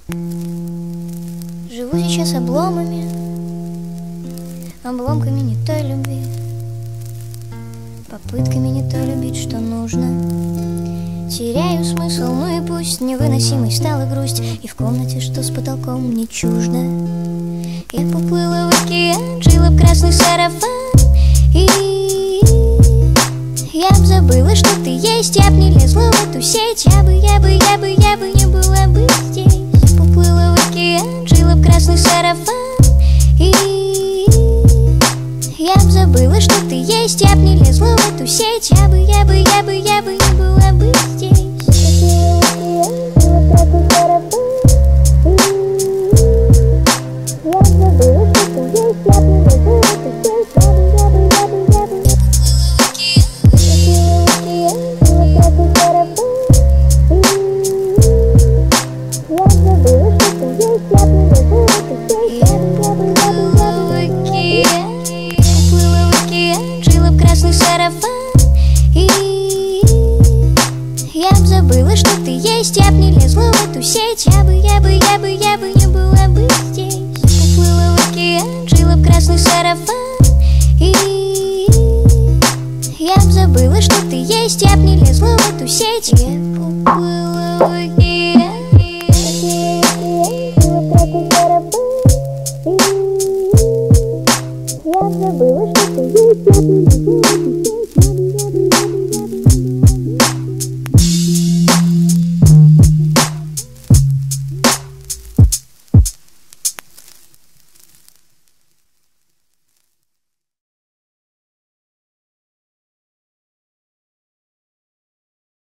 Живу сейчас обломами, обломками не той любви, попытками не то любить, что нужно. Теряю смысл, ну и пусть невыносимой стала грусть, и в комнате, что с потолком, не чуждо. Я поплыла в океан, жила в красный сарафан, и я б забыла, что ты есть, я б не лезла в эту сеть, я бы не была бы здесь. Я поплыла в океан, жила в красный сарафан, и я б забыла, что ты есть, я б не лезла в эту сеть, я бы не была бы здесь. Я б забыла, что ты есть, я б не лезла в эту сеть, я бы не была бы здесь. Поплыла в океан, жила в красный сарафан, и я б забыла, что ты есть, я б не лезла в эту сеть. Я